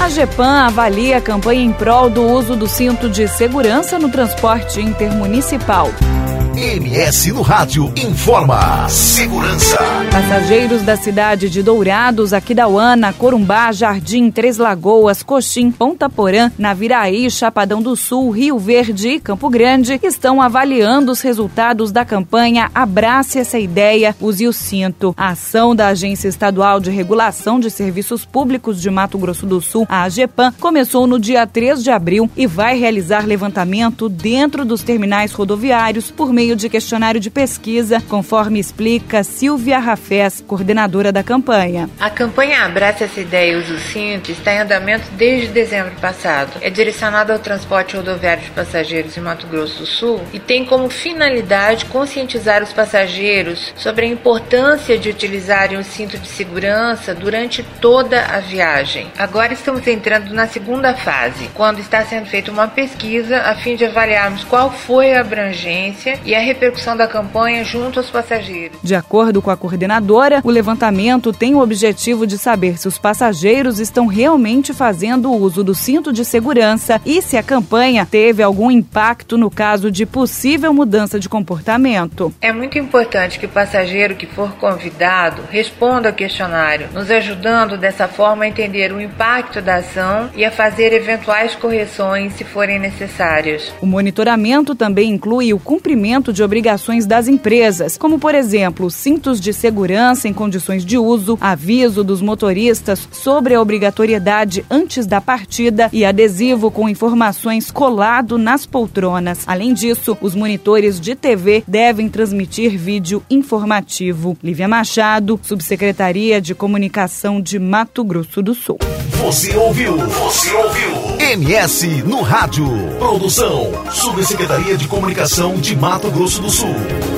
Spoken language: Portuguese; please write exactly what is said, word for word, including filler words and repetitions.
A Agepan avalia a campanha em prol do uso do cinto de segurança no transporte intermunicipal. M S no Rádio informa. Segurança. Passageiros da cidade de Dourados, Aquidauana, Corumbá, Jardim, Três Lagoas, Coxim, Ponta Porã, Naviraí, Chapadão do Sul, Rio Verde e Campo Grande estão avaliando os resultados da campanha Abrace essa ideia, use o cinto. A ação da Agência Estadual de Regulação de Serviços Públicos de Mato Grosso do Sul, a Agepan, começou no dia três de abril e vai realizar levantamento dentro dos terminais rodoviários por meio de questionário de pesquisa, conforme explica Silvia Rafés, coordenadora da campanha. A campanha Abrace essa ideia, use o cinto está em andamento desde dezembro passado. É direcionada ao transporte rodoviário de passageiros em Mato Grosso do Sul e tem como finalidade conscientizar os passageiros sobre a importância de utilizarem o cinto de segurança durante toda a viagem. Agora estamos entrando na segunda fase, quando está sendo feita uma pesquisa a fim de avaliarmos qual foi a abrangência e a repercussão da campanha junto aos passageiros. De acordo com a coordenadora, o levantamento tem o objetivo de saber se os passageiros estão realmente fazendo uso do cinto de segurança e se a campanha teve algum impacto no caso de possível mudança de comportamento. É muito importante que o passageiro que for convidado responda ao questionário, nos ajudando dessa forma a entender o impacto da ação e a fazer eventuais correções se forem necessárias. O monitoramento também inclui o cumprimento de obrigações das empresas, como, por exemplo, cintos de segurança em condições de uso, aviso dos motoristas sobre a obrigatoriedade antes da partida e adesivo com informações colado nas poltronas. Além disso, os monitores de T V devem transmitir vídeo informativo. Lívia Machado, Subsecretaria de Comunicação de Mato Grosso do Sul. Você ouviu? Você ouviu? M S no Rádio. Produção, Subsecretaria de Comunicação de Mato Grosso do Sul.